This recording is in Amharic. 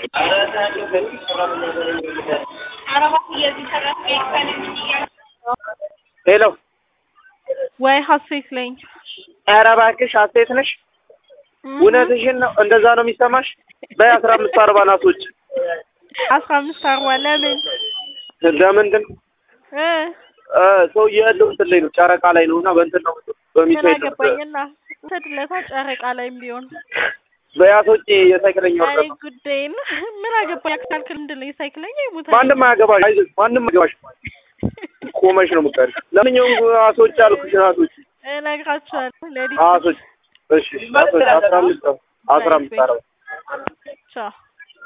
ሄሎ ወይ ሀሴት ነኝ። ኧረ እባክሽ ሀሴት ነሽ? እውነትሽን ነው? እንደዛ ነው የሚሰማሽ? በ1540 ናቶች 1540 ለምንድን ሰው ያለው እንትን ላይ ነው ጨረቃ ላይ ነውና በእንትን ነው በሚሳይል ምን አገባኝና ተድለታ ጨረቃ ላይም ቢሆን በያሶች የሳይክለኛ ወርደ አይ ጉዴን ምን አገባኝ አክታልክ ምንድነው የሳይክለኛ ይሞታል ማንንም አያገባሽ አይዞሽ ማንንም አያገባሽ ቆመሽ ነው የምትቀር ለምንኛውም አሶች አልኩሽ አሶች እነግራቸዋለሁ ለዲ አሶች እሺ አሶች 15 ቻው